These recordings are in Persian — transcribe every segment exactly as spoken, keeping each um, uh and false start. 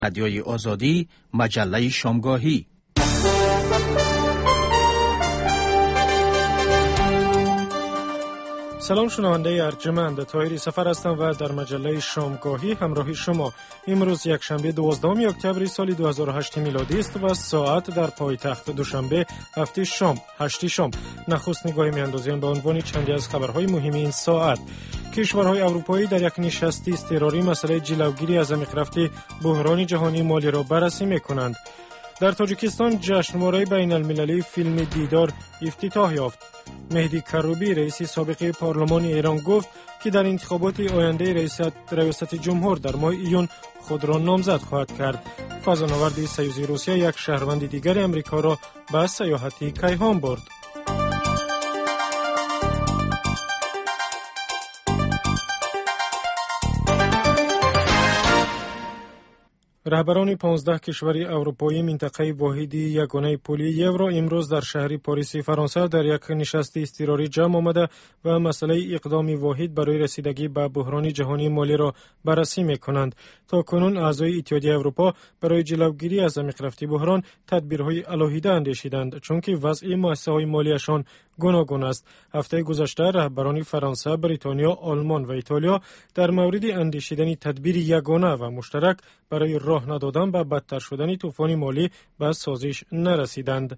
رادیوی آزادی، مجله شامگاهی. سلام شنونده ارجمند، طاهری سفر هستم و در مجله شامگاهی همراهی شما. امروز یک شنبه دوازدهم اکتبر سال دو هزار و هشت میلادی است و ساعت در پایتخت دوشنبه هفت شام هشت شام. نخست نگاهی میاندازیم به عنوان چندی از خبرهای مهم این ساعت. کشورهای اروپایی در یک نشست اضطراری مسئله جلوگیری از عمیق‌رفت بحران جهانی مالی را بررسی می‌کنند. در تاجیکستان جشنواره بین المللی فیلم دیدار افتتاح یافت. مهدی کروبی رئیس سابق پارلمان ایران گفت که در انتخابات آینده ریاست ریاست جمهور در ماه ایون خود را نامزد خواهد کرد. فضانورد سیوز روسیه یک شهروند دیگر امریکا را به سیاحتی کیهان برد. رهبران پانزده کشور اروپایی منطقه واحد یگانه پولی یورو امروز در شهر پاریس فرانسه در یک نشست اضطراری جمع آمده و مسئله اقدام واحد برای رسیدگی به بحران جهانی مالی را بررسی می‌کنند. تا کنون اعضای اتحادیه اروپا برای جلوگیری از عمیق‌رفت بحران تدبیرهای علاهیده اندیشیدند، چون که وضع مؤسسه‌های مالیشان گوناگون است. هفته گذشته رهبران فرانسه، بریتانیا، آلمان و ایتالیا در مورد اندیشیدن تدبیر یگانه و مشترک برای راه ندادن به بدتر شدن طوفان مالی به سازش نرسیدند.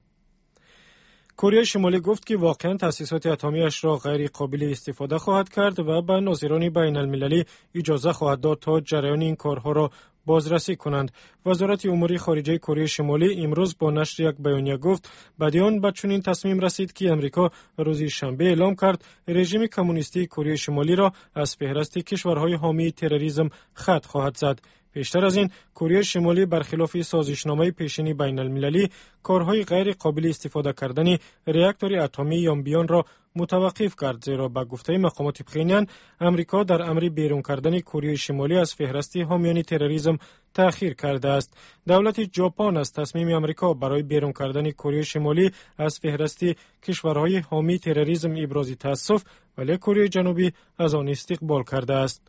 کره شمالی گفت که واقعا تأسیسات اتمی‌اش را غیر قابل استفاده خواهد کرد و به ناظران بین المللی اجازه خواهد داد تا جریان این کارها را بازرسی کنند. وزارت امور خارجه کره شمالی امروز با نشر یک بیانیه گفت بدیان به چنین تصمیم رسید که امریکا روز شنبه اعلام کرد رژیم کمونیستی کره شمالی را از فهرست کشورهای حامی تروریسم خط خواهد زد. پیشتر از این کره شمالی برخلاف سازشنامه پیشین بین المللی کارهای غیر قابل استفاده کردن راکتور اتمی یانبیان را متوقف کرد، زیرا به گفته مقامات پخینیان امریکا در امر بیرون کردن کره شمالی از فهرست حامیان تروریسم تأخیر کرده است. دولت ژاپن از تصمیم امریکا برای بیرون کردن کره شمالی از فهرست کشورهای حامی تروریسم ابراز تأسف، ولی کره جنوبی از آن استقبال کرده است.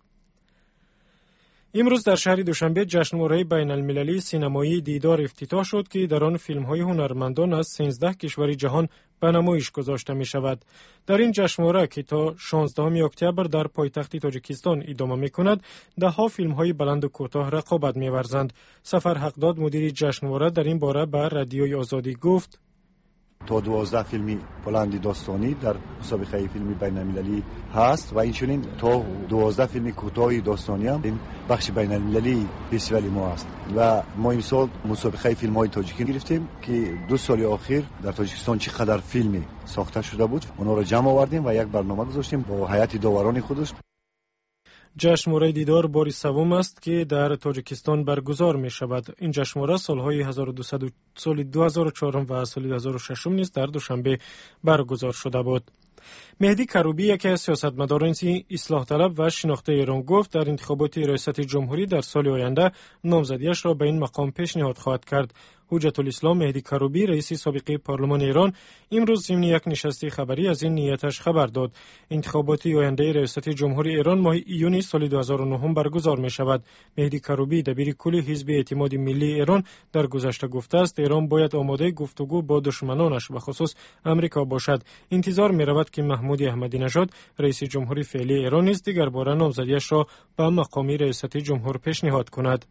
امروز در شهر دوشنبه جشنواره بین المللی سینمایی دیدار افتتاح شد که در آن فیلم‌های هنرمندان از سیزده کشور جهان به نمایش گذاشته می شود. در این جشنواره که تا شانزدهم اکتبر در پایتخت تاجیکستان ادامه می کند، ده ها فیلم‌های بلند و کوتاه رقابت می ورزند. سفر حقداد مدیر جشنواره در این باره به رادیوی آزادی گفت: تا دوازده فیلمی بلند داستانی در مسابقه فیلمی بین المللی هست و اینچنین تا دوازده فیلم کوتاه داستانی هم این بخش بین المللی فستیوال ما است و ما این سال مسابقه فیلم های تاجیکی گرفتیم که دو سال اخیر در تاجیکستان چقدر فیلمی ساخته شده بود اونا را جمع آوردیم و یک برنامه گذاشتیم با هیئت داوران خودش. جشنواره دیدار بار سوم است که در تاجیکستان برگزار می شود. این جشنواره سالهای هزار و دویست سال دو هزار و چهار و سال دو هزار و شش نیز در دوشنبه برگزار شده بود. مهدی کروبی یکی از سیاستمداران اصلاح طلب و شناخته ایران گفت در انتخابات ریاست جمهوری در سال آینده نامزدیش را به این مقام پیشنهاد خواهد کرد. حجت الاسلام مهدی کروبی رئیس سابق پارلمان ایران امروز ضمن یک نشست خبری از این نیتش خبر داد. انتخابات آینده ریاست جمهوری ایران ماه ایون سال دو هزار و نه برگزار می شود. مهدی کروبی دبیر کل حزب اعتماد ملی ایران در گذشته گفته است ایران باید آماده گفتگو با دشمنانش و خصوص امریکا باشد. انتظار می رود که محمود احمدی نژاد رئیس جمهوری فعلی ایران نیز دیگر بار نامزدیش را به مقام ریاست جمهور پیشنهاد کند.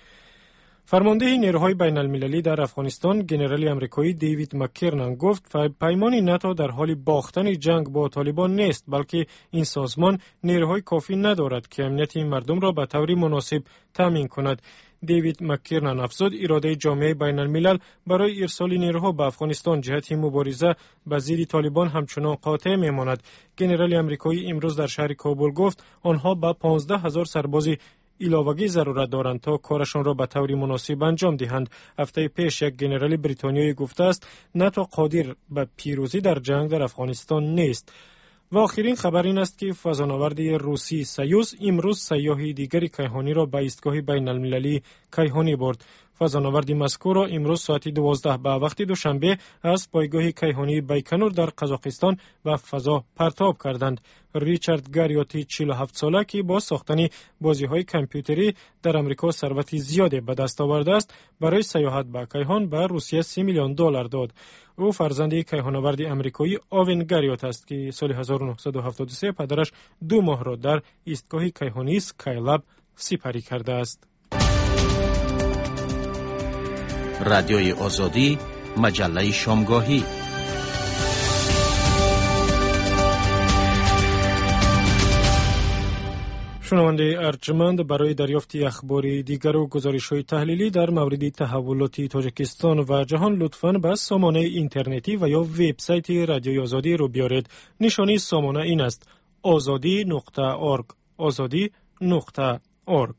فرمانده نیروهای بین المللی در افغانستان ژنرال آمریکایی دیوید مک‌کرنان گفت پیمان ناتو در حال باختن جنگ با طالبان نیست، بلکه این سازمان نیروهای کافی ندارد که امنیت مردم را به طور مناسب تامین کند. دیوید مک‌کرنان افزود اراده جامعه بین الملل برای ارسال نیروها به افغانستان جهت مبارزه با ضد طالبان همچنان قاطع میماند. ژنرال آمریکایی امروز در شهر کابل گفت آنها با پانزده هزار سرباز علاوگی ضرورت دارند تا کارشان را به طور مناسب انجام دهند. هفته پیش یک ژنرال بریتانیایی گفته است ناتو قادر به پیروزی در جنگ در افغانستان نیست. و آخرین خبر این است که فضانورد روسی سیوز امروز سیاح دیگری کیهانی را به ایستگاه بین المللی کیهانی برد. فضانورد مذکور را امروز ساعت دوازده به وقت دوشنبه از پایگاه کیهانی بیکنور در قزاقستان به فضا پرتاب کردند. ریچارد گاریوتی چهل و هفت ساله که با ساختن بازی‌های کامپیوتری در امریکا ثروت زیادی به دست آورده است، برای سیاحت به کیهان به روسیه سی میلیون دلار داد. او فرزند کیهان‌آورد آمریکایی آوین گاریوت است که سال هزار و نهصد و هفتاد و سه پدرش دو ماه را در ایستگاه کیهانی اسکایلاب سپری کرده است. رادیوی آزادی، مجله شامگاهی. شنونده ارجمند، برای دریافت اخبار دیگر و گزارش‌های تحلیلی در مورد تحولات تاجیکستان و جهان لطفاً به سامانه اینترنتی و یا وبسایت رادیوی آزادی رو بیارید. نشانی سامانه این است: آزادی نقطه اورگ. آزادی نقطه اورگ.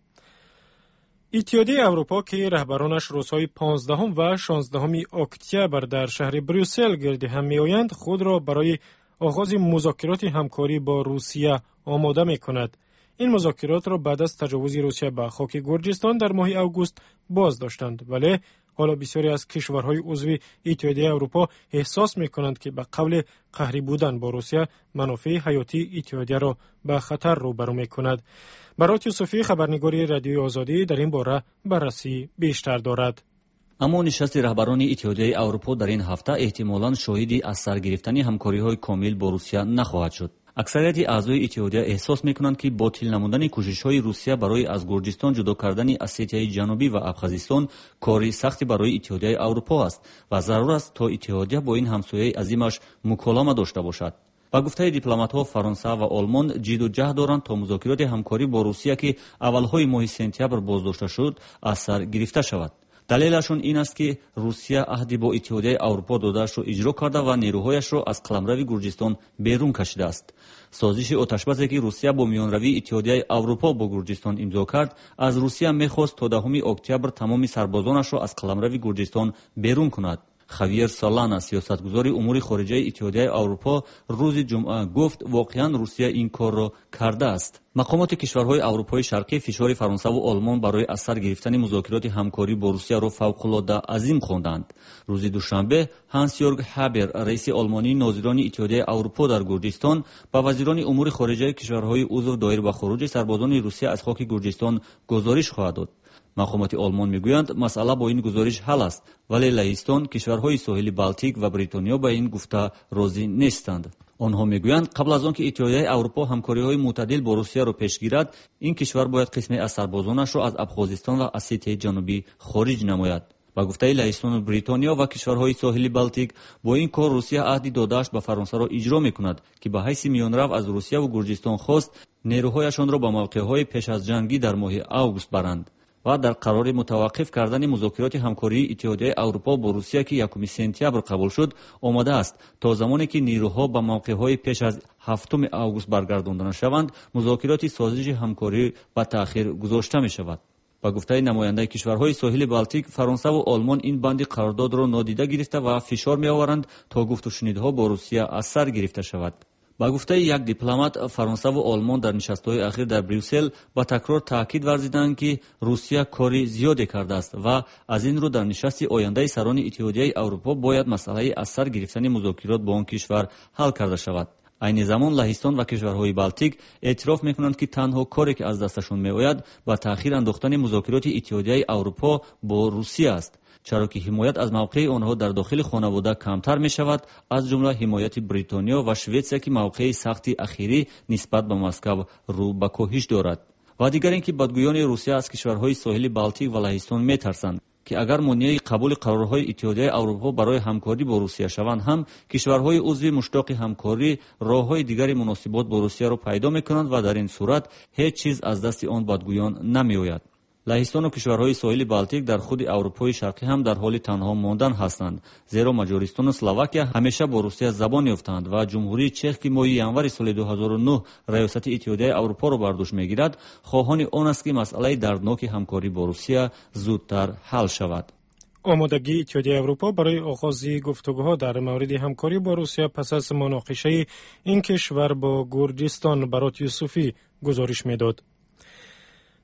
اتحادیه اروپا که رهبرانش روزهای پانزدهم و شانزدهم اکتبر در شهر بروسل گرد هم می‌آیند، خود را برای آغاز مذاکرات همکاری با روسیه آماده می‌کند. این مذاکرات را بعد از تجاوز روسیه به خاک گرجستان در ماه اوگوست باز داشتند، ولی حالا بسیاری از کشورهای عضو اتحادیه اروپا احساس می‌کنند که به قبل قهری بودن با روسیه منافع حیاتی اتحادیه را به خطر روبرو می‌کند. برات یوسفی، خبرنگار رادیوی آزادی، در این باره بررسی بیشتر دارد. اما نشست رهبران اتحادیه اروپا در این هفته احتمالاً شاهدی از سر گرفتن همکاری‌های کامل با روسیه نخواهد شد. اکثریت اعضای اتحادیه احساس می‌کنند که باطل نمودن کوشش‌های روسیه برای از گرجستان جدا کردن اسیتیای جنوبی و ابخازستان کاری سختی برای اتحادیه اروپا است و ضرور است تا اتحادیه با این همسایه عظیمش مکالمه داشته باشد. با گفته دیپلمات‌ها، فرانسه و آلمان جد و جهد دارند تا مذاکرات همکاری با روسیه که اولهای ماه سپتامبر بازداشته شد از سر گرفته شود. دلیلشون این است که روسیه عهدی با اتحادیه اروپا داده‌اش را اجرا کرده و نیروهایش را از قلمرو گرجستان بیرون کشیده است. سازش آتشبسی که روسیه با میانروی اتحادیه اروپا با گرجستان امضا کرد، از روسیه می‌خواست تا دهم اکتبر تمام سربازانش را از قلمرو گرجستان بیرون کند. خویر سالانا، سیاستگزار امور خارجه اتحادیه اروپا، روز جمعه گفت واقعاً روسیه این کار را کرده است. مقامات کشورهای اروپای شرقی فشار فرانسه و آلمان برای از سر گرفتن مذاکرات همکاری با روسیه را فوق‌العاده عظیم خواندند. روز دوشنبه هانس یورگ هابر، رئیس آلمانی ناظران اتحادیه اروپا در گرجستان، با وزیران امور خارجه کشورهای عضو دایر به خروج سربازان روسیه از خاک گرجستان گزارش خواهد داد. مقامات آلمان میگویند مسئله با این گزارش حل است، ولی لهستان، کشورهای ساحلی بالتیک و بریتانیا با این گفته راضی نیستند. آنها میگویند قبل از آنکه اتحادیه اروپا همکاری‌های معتدل با روسیه را پیش گیرد، این کشور باید قسمی از سربازانش را از ابخازستان و اسیتیای جنوبی خارج نماید. با گفته لهستان و بریتانیا و کشورهای ساحلی بالتیک، با این کار روسیه عهدی داده‌اش به فرانسه را اجرا میکند که به حیث میانرو از روسیه و گرجستان خواست نیروهایشان را به موقع‌های پیش از جنگی در ماه اوگوست برند و در قرار متوقف کردن مذاکرات همکاری اتحادیه اروپا با روسیه که یکم سپتامبر قبول شد آماده است تا زمانی که نیروها به موقع‌های پیش از هفتم اوگوست برگردانده شوند، مذاکرات سازش همکاری به تأخیر گذاشته می شود. با گفته نماینده کشورهای ساحل بالتیک، فرانسه و آلمان این بند قرارداد را نادیده گرفته و فشار می آورند تا گفت و شنیدها با روسیه از سر گرفته شود. با گفته یک دیپلمات، فرانسه و آلمان در نشست‌های اخیر در بروسل با تکرار تاکید ورزیدند که روسیه کاری زیادی کرده است و از این رو در نشست آینده سران اتحادیه اروپا باید مسئله از سر گرفتن مذاکرات با آن کشور حل کرده شود. عین زمان لهستان و کشورهای بالتیک اعتراف میکنند که تنها کاری که از دستشون میآید با تأخیر انداختن مذاکرات اتحادیه اروپا با روسیه است، چرا که حمایت از موقع آنها در داخل خانواده کمتر می شود، از جمله حمایت بریتانیا و شویتسیا که موقع سختی اخیری نسبت به مسکو رو به کاهش دارد. و دیگر اینکه بدگویان روسیه از کشورهای ساحل بالتیک و لهستان می ترسند که اگر مانع قبول قرارهای اتحادیه اروپا برای همکاری با روسیه شوند، هم کشورهای عضو مشتاق همکاری راههای دیگر مناسبات با روسیه را پیدا می کنند و در این صورت هیچ چیز از دست آن بدگویان نمی آید. لهستان و کشورهای ساحل بالتیک در خود اروپای شرقی هم در حال تنها ماندن هستند، زیرا مجارستان و اسلواکیا همیشه با روسیه زبان یافتند و جمهوری چک که ماه ژانویه سال دو هزار و نه ریاست اتحادیه اروپا را بر دوش میگیرد، خواهان آن است که مسئله دردناک همکاری با روسیه زودتر حل شود. آمادگی اتحادیه اروپا برای آغاز گفتگوها در مورد همکاری با روسیه پس از مناقشه این کشور با گرجستان، برات یوسفی گزارش میداد.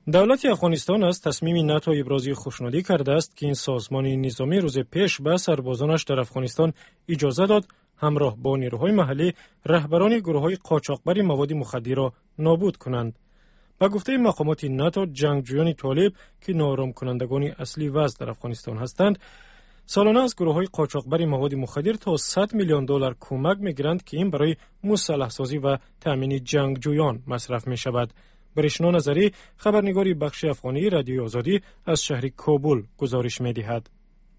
دولت افغانستان از تصمیم ناتو ابراز خوشنودی کرده است که این سازمان نظامی روز پیش به سربازانش در افغانستان اجازه داد همراه با نیروهای محلی رهبران گروه‌های قاچاقبر مواد مخدر را نابود کنند. با گفته مقامات ناتو، جنگجویان طالب که ناآرام کنندگان اصلی وضع در افغانستان هستند، سالانه از گروه‌های قاچاقبر مواد مخدر تا صد میلیون دلار کمک می‌گیرند که این برای مسلح سازی و تامین جنگجویان مصرف می‌شود. برشنا نظری، خبرنگاری بخش افغانی رادیوی آزادی از شهر کابل گزارش می‌دهد.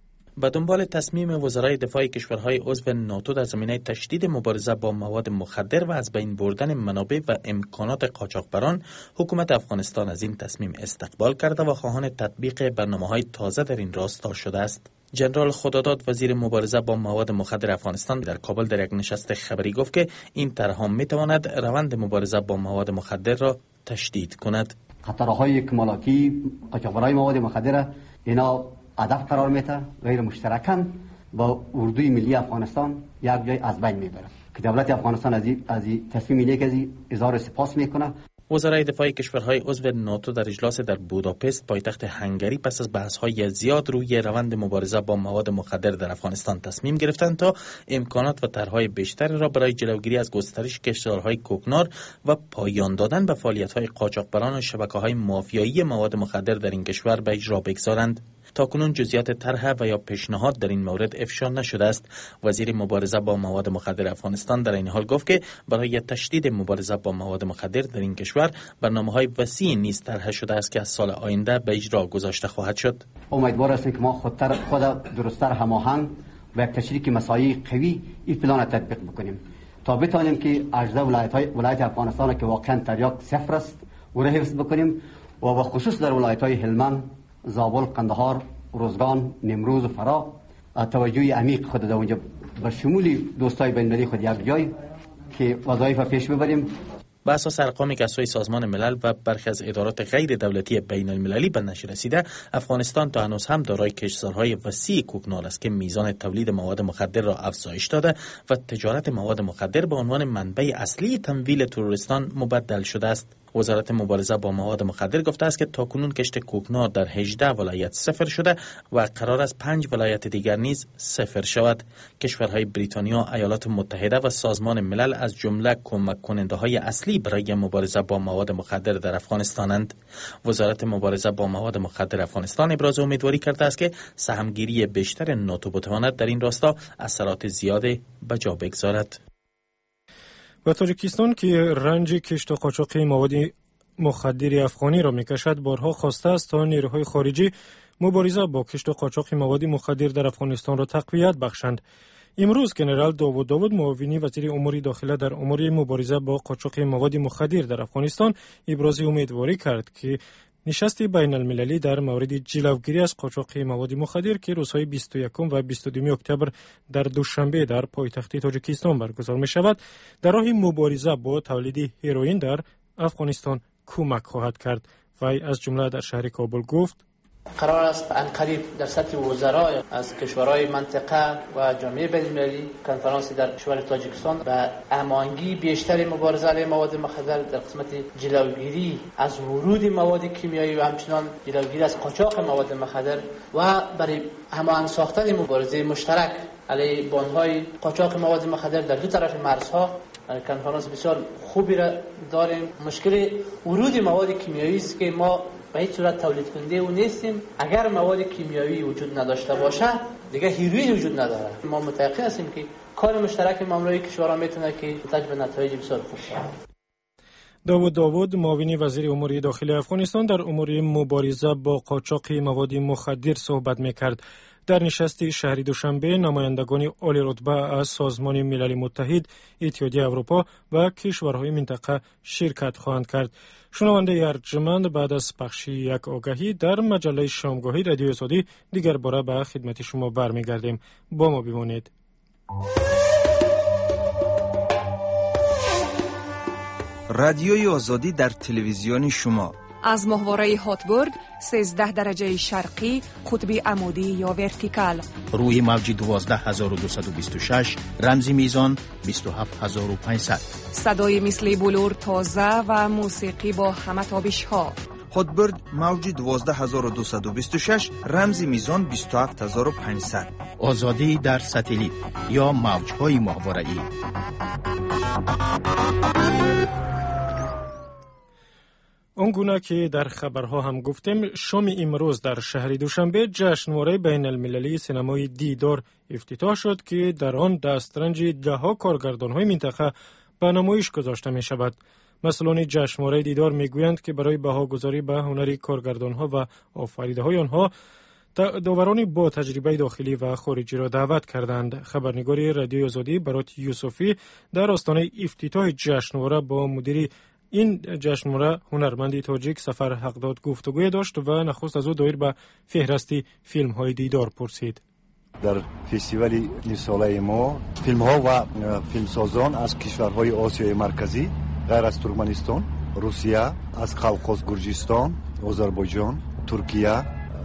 به دنبال تصمیم وزرای دفاع کشورهای عضو ناتو در زمینه تشدید مبارزه با مواد مخدر و از بین بردن منابع و امکانات قاچاقبران، حکومت افغانستان از این تصمیم استقبال کرده و خواهان تطبیق برنامه‌های تازه در این راستا شده است. جنرال خداداد، وزیر مبارزه با مواد مخدر افغانستان، در کابل در یک نشست خبری گفت که این طرح می‌تواند روند مبارزه با مواد مخدر را تشدید کند. خطرهای اکمالاتی قاچاقبرای مواد مخدر اینا هدف قرار میده، غیر مشترکاً با اردوی ملی افغانستان یک جای از بین میبره که دولت افغانستان از این از این تصمیم اینه که اظهار سپاس میکنه. وزرای دفاع کشورهای عضو ناتو در اجلاس در بوداپست پایتخت هنگری پس از بحث‌های زیاد روی روند مبارزه با مواد مخدر در افغانستان تصمیم گرفتند تا امکانات و طرح‌های بیشتری را برای جلوگیری از گسترش کشورهای کوکنار و پایان دادن به فعالیت‌های قاچاقبران و شبکه‌های مافیایی مواد مخدر در این کشور به اجرا بگذارند. تاکنون جزئیات طرح و یا پیشنهاد در این مورد افشا نشده است. وزیر مبارزه با مواد مخدر افغانستان در این حال گفت که برای تشدید مبارزه با مواد مخدر در این کشور برنامه‌های وسیعی نیز طرح شده است که از سال آینده به اجرا گذاشته خواهد شد. امیدوار هستیم که ما خودتر خود درست‌تر هماهنگ و یک تشریک مساعی قوی این پلان تطبیق بکنیم تا بتوانیم که اجزا ولایت‌های ولایت افغانستان که واقعا تریاک صفر است و را حفظ بکنیم و به خصوص در ولایت‌های هلمند، زابل، قندهار، روزگان، نیمروز و فرا توجه عمیق خود در اونجا به شمول دوستای بین‌المللی خود یک جای که وظایف پیش ببریم. به اساس ارقامی که از سوی سازمان ملل و برخی از ادارات غیر دولتی بین المللی به نشر رسیده، افغانستان تا هنوز هم دارای کشورهای وسیع کوکنار است که میزان تولید مواد مخدر را افزایش داده و تجارت مواد مخدر به عنوان منبع اصلی تمویل تروریستان مبدل شده است. وزارت مبارزه با مواد مخدر گفته است که تاکنون کشت کوکنار در هجده ولایت صفر شده و قرار است پنج ولایت دیگر نیز صفر شود. کشورهای بریتانیا، ایالات متحده و سازمان ملل از جمله کمک کننده های اصلی برای مبارزه با مواد مخدر در افغانستانند. وزارت مبارزه با مواد مخدر افغانستان ابراز امیدواری کرده است که سهمگیری بیشتر ناتو بتواند در این راستا اثرات زیادی به جا بگذارد. و تاجیکستان که رنج کشت و قاچاق مواد مخدر افغانی را میکشد، بارها خواسته است تا نیروهای خارجی مبارزه با کشت و قاچاق مواد مخدر در افغانستان را تقویت بخشند. امروز جنرال داوود داوود، معاون وزیر امور داخله در امور مبارزه با قاچاق مواد مخدر در افغانستان، ابراز امیدواری کرد که نشست بین المللی در مورد جلوگیری از قاچاق مواد مخدر که روزهای بیست و یکم و بیست و دوم اکتبر در دوشنبه در پایتخت تاجیکستان برگزار می شود، در راه مبارزه با تولید هروئین در افغانستان کمک خواهد کرد. و از جمله در شهر کابل گفت: قرار است انقریب در سطح وزرای از کشورهای منطقه و جامعه بین‌المللی کنفرانسی در کشور تاجیکستان و هماهنگی بیشتر مبارزه علیه مواد مخدر در قسمت جلوگیری از ورود مواد کیمیایی و همچنان جلوگیری از قاچاق مواد مخدر و برای هماهنگ ساختن مبارزه مشترک علیه بانهای قاچاق مواد مخدر در دو طرف مرزها کنفرانس بسیار خوبی را داریم. مشکل ورود مواد کیمیایی است که ما به هیچ صورت تولید کننده او نیستیم. اگر مواد کیمیایی وجود نداشته باشه دیگه هیروئین وجود نداره. ما متأکد هستیم که کار مشترک مملوی کشورها میتونه که تجربه نتایج بسیار خوب شود. داوود داوود، معاون وزیر امور داخلی افغانستان در امور مبارزه با قاچاق مواد مخدر صحبت میکرد. در نشست شهری دوشنبه نمایندگان عالی رتبه از سازمان ملل متحد، اتحادیه اروپا و کشورهای منطقه شرکت خواهند کرد. شنونده ارجمند، بعد از پخش یک آگهی در مجله شامگاهی رادیو آزادی دیگر باره به خدمت شما برمیگردیم. با ما بمانید. رادیوی آزادی در تلویزیون شما از ماهواره هاتبورگ سیزده درجه شرقی قطبی عمودی یا ورتیکال، روی موج دوازده هزار و دویست و بیست و شش رمزی میزان بیست و هفت هزار و پانصد، صدای مثل بلور تازه و موسیقی با همه تابش ها، هاتبرد موج دوازده هزار و دویست و بیست و شش رمز میزان بیست و هفت هزار و پانصد. آزادی در ستلیت یا موجهای ماهواره‌ای. اونگونه که در خبرها هم گفتیم، شام امروز در شهر دوشنبه جشنواره بین المللی سینمای دیدار افتتاح شد که در آن دسترنج ده ها کارگردان‌های منطقه به نمایش گذاشته می شود. مسئولان جشنواره دیدار می گویند که برای بهاگذاری به هنر کارگردان‌ها و آفریده‌های آنها داورانی با تجربه داخلی و خارجی را دعوت کردند. خبرنگار رادیوی آزادی برات یوسفی در آستانه افتتاح جشنواره با مدیر این جشنواره هنرمند تاجیک سفر حقداد گفتگوی داشت و نخست از او دایر به فهرست فیلم های دیدار پرسید. در فستیوال این ساله ما فیلم ها و فیلمسازان از کشورهای آسیای مرکزی غیر از ترکمنستان، روسیه، از قوقاز، گرجستان، آذربایجان، ترکیه،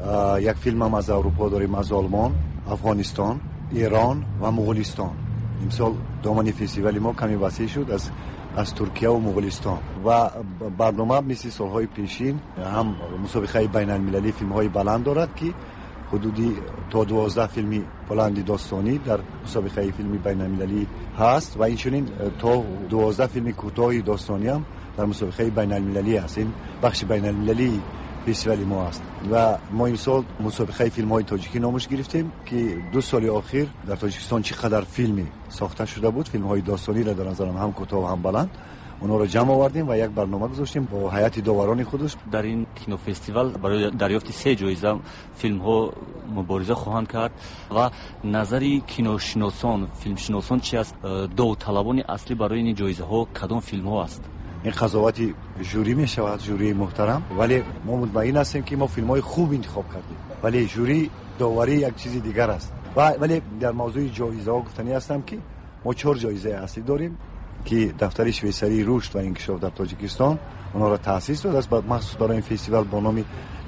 یک فیلم هم از اروپا داریم، از آلمان، افغانستان، ایران و مغولستان. امسال دامن فستیوال ما کمی وسیع شد از از ترکیه و مغولستان و برنامه مثل سالهای پیشین هم مسابقه بین المللی فیلم های بلند دارد که حدودی تا دوازده فیلمی بلند داستانی در مسابقه فیلمی بین المللی هست و اینچنین تا دوازده فیلم کوتاه داستانی هم در مسابقه بین المللی هست. این بخش بین المللی فستیوال ما است و ما این سال مسابقه فیلم های تاجیکی نامش گرفتیم که دو سال اخیر در تاجیکستان چقدر فیلمی ساخته شده بود، فیلم های داستانی را در نظرم هم کوتاه و هم بلند، اونا رو جمع آوردیم و یک برنامه گذاشتیم با هیئت داوران خودش. در این کینو فستیوال برای دریافت سه جایزه فیلم ها مبارزه خواهند کرد و نظری کینوشناسان، فیلمشناسان چی است؟ داوطلبان اصلی برای این جایزه ها کدام فیلم ها است؟ این قضاوتی جوری می شود، جوری محترم، ولی ما مطمئن هستیم که ما فیلم های خوب انتخاب کردیم، ولی جوری داوری یک چیز دیگر است. و ولی در موضوع جایزه ها گفتنی هستم که ما چهار جایزه اصلی داریم که دفتر شویسری رشد و انکشاف در تاجیکستان اونا را تأسیس داده است مخصوص برای این فستیوال با نام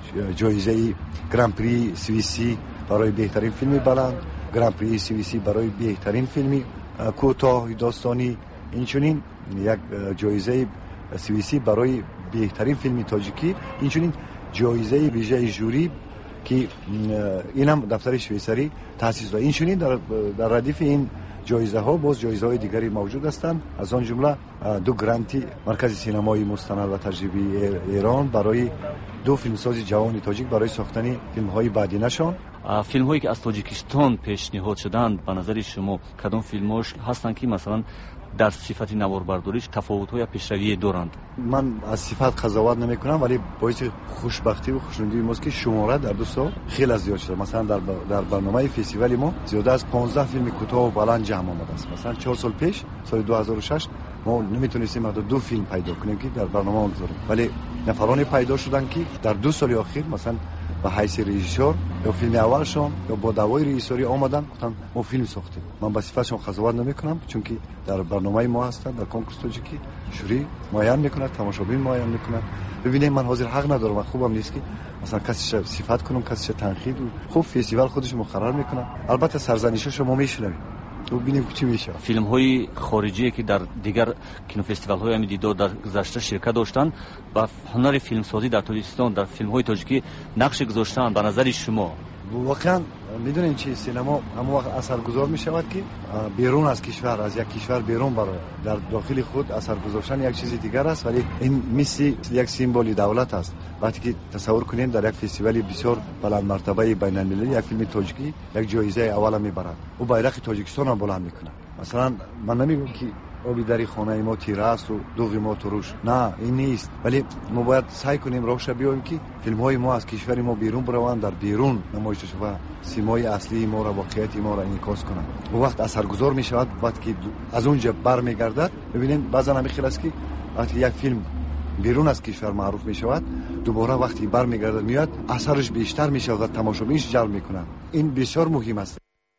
جایزه گران پری سوئیسی برای بهترین فیلم بلند، گران پری سوئیسی برای بهترین فیلم کوتاه داستانی، اینچنین یک جایزه سوئیسی برای بهترین فیلم تاجیکی، اینچنین جایزه ویژه ژوری که اینم دفتر شویسری تأسیس داده. اینچنین در در ردیف این جایزه ها باز جایزه های دیگری موجود هستند، از آن جمله دو گرانتی مرکز سینمایی مستند و تجربی ایران برای دو فیلمساز جوان تاجیک برای ساختن فیلم های بعدینشان. فیلم هایی که از تاجیکستان پیشنهاد شدند به نظر شما کدام فیلماش هستند که مثلا در صفت نواربرداریش تفاوت‌های پیشروی دارند؟ من از صفت قضاوت نمی‌کنم، ولی باعث خوشبختی و خوشنودی ماست که شماره در دو سال خیلی زیاد شده. مثلا در در برنامه فستیوال ما زیاده از پانزده فیلم کوتاه و بلند جمع آمده است. مثلا چهار سال پیش، سال دو هزار و شش، ما نمیتونستیم حتی دو فیلم پیدا کنیم که در برنامه بذاریم، ولی نفرانی پیدا شدن که در دو سال اخیر مثلا به حیث رژیسور یا فیلم اولشون یا با دوای رژیسوری آمدن گفتن ما فیلم ساختیم. من به صفتشون قضاوت نمیکنم، چون که در برنامه ما هستن، در کنکورس تاجیکی جوری معین میکنه، تماشابین معین میکنه. ببینید من حاضر حق ندارم، خوبم نیست که مثلا کسی صفت کنم، کسی تنقید. خوب فستیوال خودش مقرر میکنه، البته سرزنشش شما میشنوید تو ببینیم چی میشه. فیلم های خارجی که در دیگر کینو فستیوال های هم دیدار در گذشته شرکت داشتن و هنر فیلمسازی در تاجیکستان در فیلم های تاجیکی نقش گذاشتن، به نظر شما واقعا میدونین چی سینما همون وقت اثرگذار میشود که بیرون از کشور، از یک کشور بیرون برای در داخل خود اثر گذاشتن یک چیز دیگر است، ولی این مثل یک سیمبولی دولت است. وقتی که تصور کنین در یک فستیوال بسیار بلند مرتبه بین المللی یک فیلم تاجیکی یک جایزه اول میبرد، او بیرق تاجیکستان هم بلند میکنه. مثلا من نمیگم که آبی در خانه ما تیره است و دوغ ما تروش، نه این نیست، ولی ما باید سعی کنیم راهش بیایم که فیلم های ما از کشور ما بیرون بروند، در بیرون نمایش شود و سیمای اصلی ما را، واقعیت ما را انعکاس کنند. و وقت اثرگذار می شود وقتی که از اونجا برمیگردد. ببینید بعضا هم خیلی است که وقتی یک فیلم بیرون از کشور معروف می شود، دوباره وقتی برمیگردد میاد اثرش بیشتر می شود، تماشاگرش جلب می کند. این بسیار مهم است.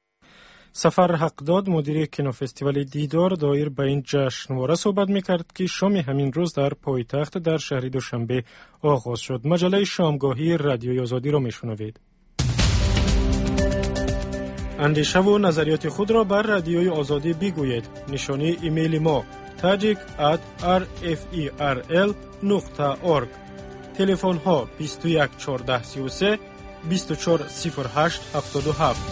سفر حقداد مدیر کینو فستیوال دیدار دایر به این جشنواره صحبت میکرد که شام همین روز در پایتخت در شهر دوشنبه آغاز شد. مجله شامگاهی رادیوی آزادی را میشنوید. اندیشه و نظریات خود را بر رادیوی آزادی بگویید. نشانی ایمیل ما tajik at r f e r l نقطه org. تلفن ها بیست و یک چهارده سی و سه بیست و چهار صفر هشت هفتاد و هفت.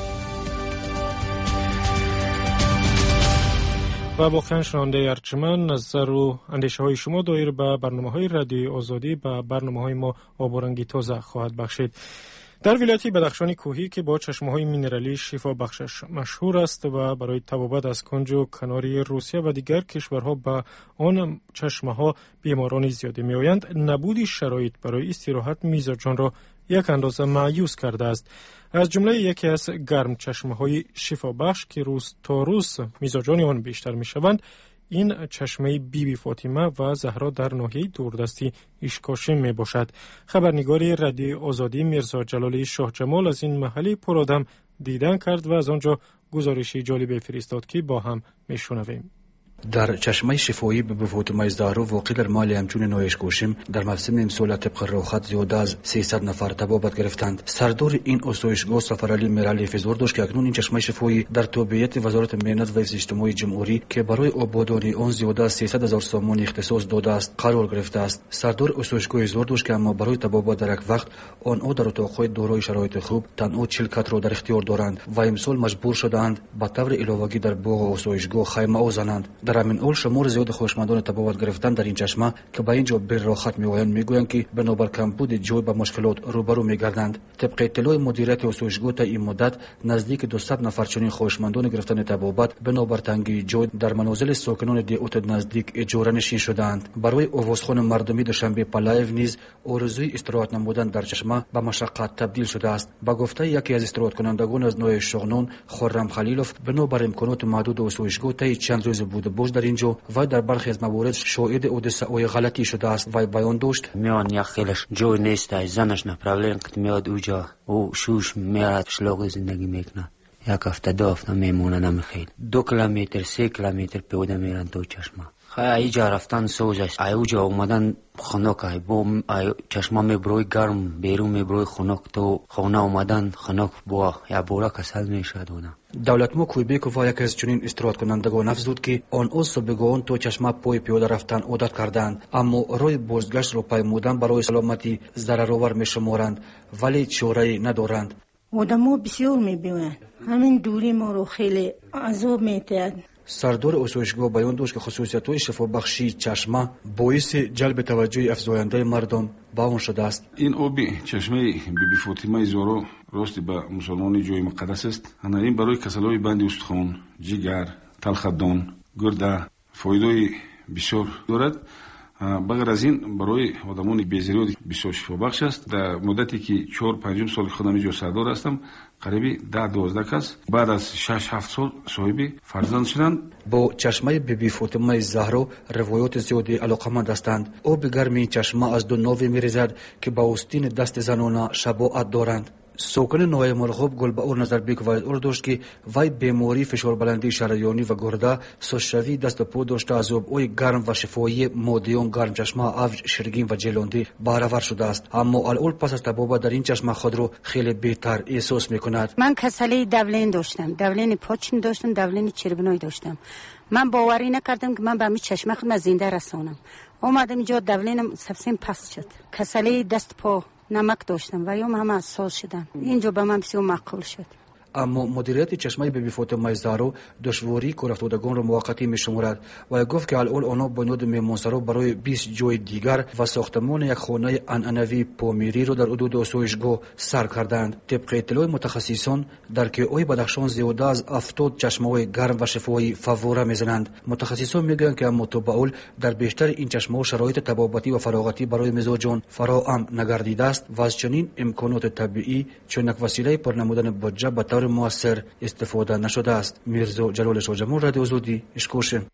و با شنونده ارجمند نظر و اندیشه های شما دایر به برنامه های رادیوی آزادی به برنامه های ما آب و رنگی تازه خواهد بخشید. در ولایت بدخشان کوهی که با چشمه های مینرالی شفا بخشش مشهور است و برای تبابت از کنج و کناری روسیه و دیگر کشورها به آن چشمه ها بیماران زیاده می آیند، نبود شرایط برای استراحت میزاجان را یک اندازه مایوس کرده است. از جمله یکی از گرم چشمه های شفا بخش که روز تا روز میزاجان آن بیشتر می شوند، این چشمه بی بی فاطمه و زهرا در ناحیه دوردستی اشکاشم می باشد. خبرنگار رادیوی آزادی میرزا جلالی شاه جمال از این محلی پرآدم دیدن کرد و از آنجا گزارشی جالب فرستاد که با هم می شنویم. در چشمه شفایی به بی فاطمه زهرا واقع در محل همچون نویشکوشم در موسم امسال طبق روخت زیاده از سیصد نفر تبابت گرفتند. سردار این آسایشگاه سفرعلی میرعلی فزار داشت که اکنون این چشمه شفایی در تابعیت وزارت مهنت و حفظ اجتماعی جمهوری که برای آبادانی آن زیاده از سیصد هزار سامان اختصاص داده است قرار گرفته است. سردار آسایشگاه اظهار داشت که اما برای تبابت در یک وقت آنها در اتاق‌های دارای شرایط خوب تنها چهل کت را در اختیار دارند و امسال مجبور شدند به طور علاوه‌ای در باغ آسایشگاه خیمه زنند. در همین حال شمار زیاد خوشمندان تبابت گرفتن در این چشمه که به اینجا بر راحت میآیند میگویند که بنابر کمبود جای به مشکلات روبرو میگردند. طبق اطلاع مدیریت آسایشگاه تا این مدت نزدیک دویست نفر چنین خوشمندان گرفتن تبابت بنابر تنگی جای در منازل ساکنان دیوت نزدیک اجاره نشین شدند. برای آوازخوان مردمی دوشنبه پلایو نیز آرزوی استراحت نمودن در چشمه به مشقت تبدیل شده است. با گفته یکی از استراحت کنندگان از نوع شغنان خرم خلیلوف، بنابر امکانات محدود آسایشگاه تا چند روز بوده باش در اینجا و در برخی از موارد شاهد حادثه های غلطی شده است. و بیان داشت میان یک خیلش جای نیست، زنش نپرابلم که میاد اونجا او شوش میاد شلوغ زندگی میکنه، یک هفته دو هفته میمونه نمیخیل، دو کیلومتر سه کیلومتر پیاده میرن تو چشمه. خیلی اینجا رفتن سوز است، اینجا اومدن خنک ای با چشمه میبروی گرم بیرون میبروی خنک تو خونه اومدن خنک با یا بورا کسل میشد. دولتمو کویبیکووا یکی از چنین استراحت کنندگان افزود که آن صبحگاهان تو چشمه پای پیاده رفتن عادت کردند، اما روی بازگشت رو پیمودن برای سلامتی ضررآور میشمارند ولی چاره‌ای ندارند. آدم‌ها بسیار میبینند، همین دوری ما رو خیلی عذاب می‌دهد. سردار آسایشگاه بیان داشت که خصوصیت‌های شفابخشی چشمه باعث جلب توجه افزاینده مردم به آن شده است. این آب چشمه بی بی فاطمه زهرا راستی به مسلمانی جای مقدس است. این برای کسل‌های بند استخوان، جگر، تلخدان، گرده فایده بسیار دارد. بغیر از این برای آدمان بیزیرو بسیار شفابخش است. در مدتی که چهار پنج سال خودم اینجا سردار هستم، قریبی ده دوازده کس بعد از شش هفت سال صاحب فرزند شدند. با چشمه بی بی فاطمه زهرا روایات زیادی علاقمند هستند. آب گرم این چشمه از دو ناوی میریزد که با آستین دست زنانه شباهت دارند. ساکن نوای مرغوب گلبه‌ور نظربیک وایز اور داشت که وای بیماری فشار بلندی شریانی و گرده سوشوی دست و پا داشته از آب‌های گرم و شفایی مادیان گرم چشمه افج شرگین و جلانده بهره‌ور شده است، اما الان پس از تبابت در این چشمه خود را خیلی بهتر احساس می‌کند. من کسلی دولین داشتم، دولین پاچین داشتم، دولین چربنای داشتم. من باوری نکردم که من به همین چشمه خود زنده رسانم. اومدم اینجا دولینم سبسیم پس شد، کسلی دست پا نمک داشتم و یوم همه اساس شدن، اینجا به من بسیار معقول شد. اما مدیریت چشمه بی بی فاطمه زهرا دشواری کارافتادگان را موقتی می‌شمارد و گفت که الان آنها بنیاد میمانسرا برای بیست جای دیگر و ساختمان یک خانه عنعنوی پامیری را در حدود آسایشگاه سر کردند. طبق اطلاع متخصصان در کیهای بدخشان زیاده از هفتاد چشمه‌های گرم و شفایی فواره میزنند. متخصصان میگویند که اما تبعول در بیشتر این چشمه‌ها شرایط طبابتی و فراغتی برای مزاجان فراهم نگردیده است و از چنین امکانات طبیعی چون یک وسیله پرنمودن بودجه به طور مؤثر استفاده نشده است. میرزا جلال شاه جمال، رادیو آزادی، اشکوشم.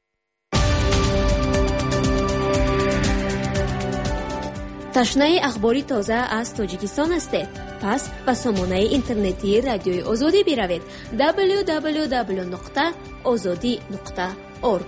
تشنه اخباری تازه از تاجیکستان هستید؟ پس به سامانه اینترنتی رادیوی آزادی بروید دبلیو دبلیو دبلیو نقطه آزادی نقطه اورگ.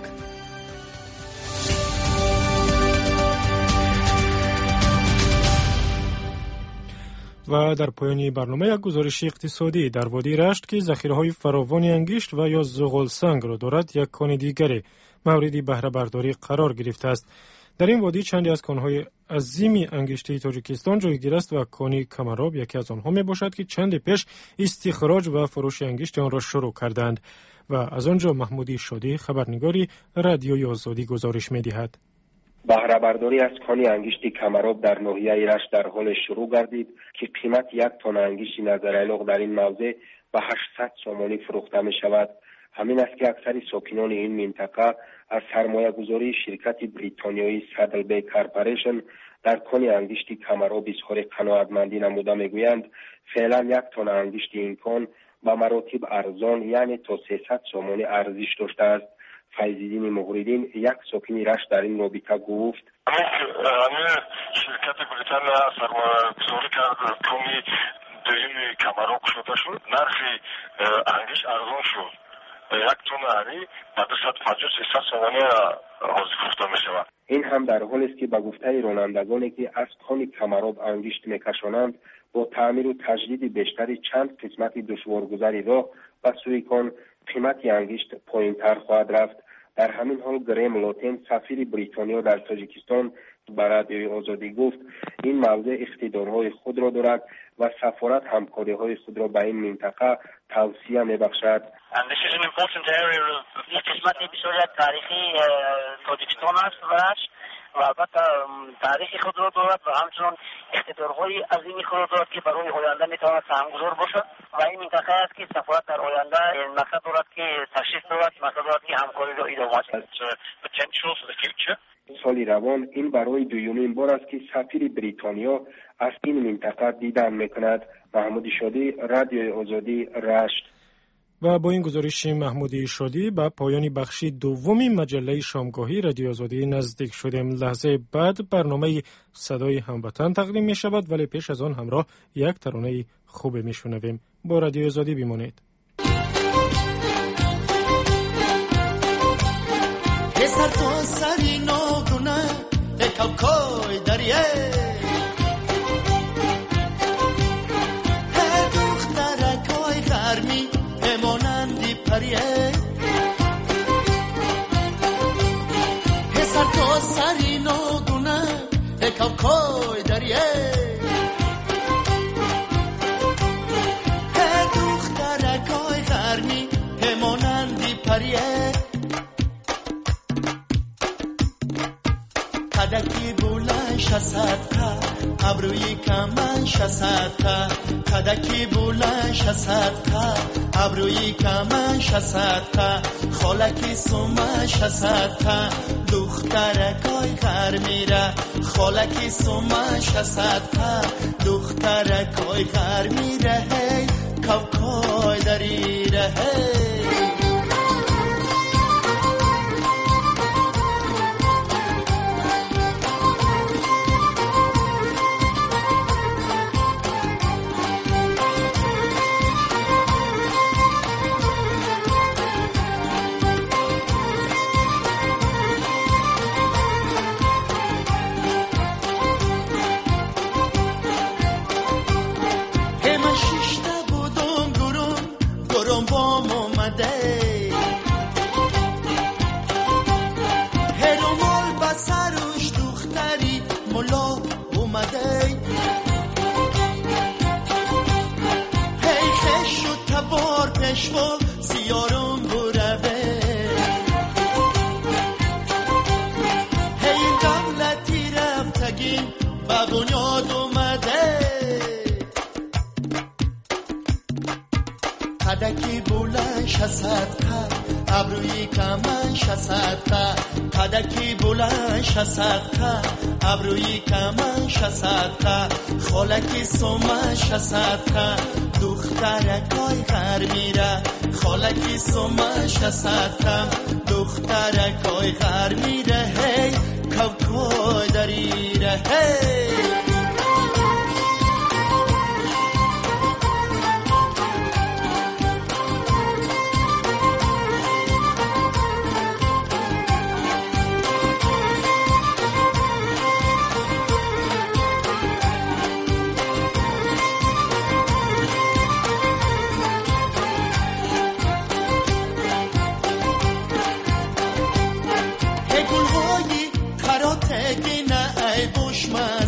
و در پایان برنامه یک گزارش اقتصادی در وادی رشت که ذخیره‌های فراوانی انگشت و یا زغال سنگ را دارد، یک کان دیگری موردی بهره برداری قرار گرفته است. در این وادی چندی از کانهای عظیم انگشتی تاجیکستان جایگیر است و کانی کمراب یکی از آنها می باشد که چند پیش استخراج و فروش انگشت آن را شروع کردند. و از آنجا محمودی شادی خبرنگاری رادیوی آزادی گزارش می دهد. بهره برداری از کانی انگشتی کمراب در ناحیه رشت در حال شروع گردید که قیمت یک تن انگشت نظرعلاق در این موضع به هشتصد سومانی فروخته می شود. همین است که اکثر ساکنان این منطقه از سرمایه گذاری شرکت بریتانیایی سدل بی کارپوریشن در کانی انگشتی کمراب اظهار قناعتمندی نموده میگویند فعلا یک تن انگشت این کان به مراتب ارزان یعنی تا سیصد سومانی ارزش داشته است. فیض‌الدین مغریدین یک ساکن رشت در این رابطه گفت شرکت بریتانیا سرمایه گذاری کرد کانی دویم کمراب شده شد، نرخ انگشت ارزان شد، یک تن همی به دویست و پنجاه سیصد سومانی حاضر فروخته می شود. این هم در حالی است که به گفته رانندگانی که از کانی کمراب انگشت میکشانند با تعمیر و تجدید بیشتری چند قسمت دشوارگذری راه به سوی کان قیمت انگشت پایین‌تر خواهد رفت. در همین حال گریم لاتن سفیر بریتانیا در تاجیکستان به رادیوی آزادی گفت این موضوع اقتدارهای خود را دارد و سفارت همکاری‌های خود را به این منطقه توصیه می‌بخشد. این قسمت بسیار تاریخی تاجیکستان است و البته تاریخ خود را دارد و همچنان اقتدارهای عظیم خود را دارد که برای آینده میتواند سهمگذار باشد و این منطقه است که سفارت در آینده مقصد دارد که تشریف دارد، مقصد دارد که همکاری را ادامه دهد. سالی روان این برای دومین بار است که سفیر بریتانیا از این منطقه دیدن میکند. محمود شادی، رادیوی آزادی، رشت. و با این گزارش محمودی شادی به پایان بخشی دومی مجله شامگاهی رادیو آزادی نزدیک شدیم. لحظه بعد برنامه صدای هموطن تقدیم می شود، ولی پیش از آن همراه یک ترانه خوب می شنویم. با رادیو آزادی بمانید. سر تو سری ناگونه کوکای دریه هر دخترکای غرمی همانندی پریه سر تو سری ناگونه کوکای دریه هر دخترکای غرمی همانندی پریه کدکی بلند شصدقه ابروی کمن شصدقه کدکی بلند شصدقه ابروی کمن شصدقه خالکی سومه شصدقه دخترکای غر میره خالکی سومه شصدقه دخترکای غر میره هی کوکای دریره هی پشوا سیارم بروه هی دولتی رفتگیم به بنیاد اومده کدکی بلند شصدقه ابروی کمن شصدقه کدکی بلند شصدقه ابروی کمن شصدقه خالکی سومه شصدقه دخترکای غر میره خالکی سومه شصدقه دخترکای غر میره هی کوکای دریره هی دشمن